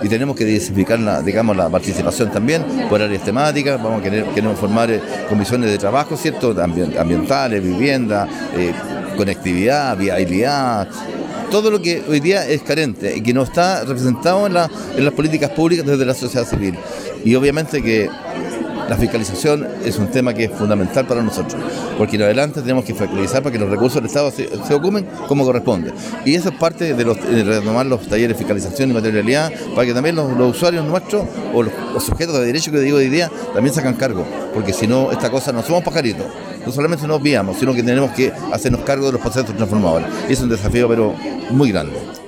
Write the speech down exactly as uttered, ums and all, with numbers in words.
y tenemos que diversificar la, digamos, la participación también por áreas temáticas. Vamos a querer, queremos formar eh, comisiones de trabajo, ¿cierto? Ambient, ambientales, vivienda, eh, conectividad, viabilidad, todo lo que hoy día es carente y que no está representado en, la, en las políticas públicas desde la sociedad civil. Y obviamente que la fiscalización es un tema que es fundamental para nosotros, porque en adelante tenemos que fiscalizar para que los recursos del Estado se, se ocupen como corresponde. Y eso es parte de, los, de retomar los talleres de fiscalización y materialidad, para que también los, los usuarios nuestros o los, los sujetos de derecho que digo hoy día también sacan cargo, porque si no, esta cosa no somos pajaritos, no solamente nos guiamos, sino que tenemos que hacernos cargo de los procesos transformadores. Y es un desafío pero muy grande.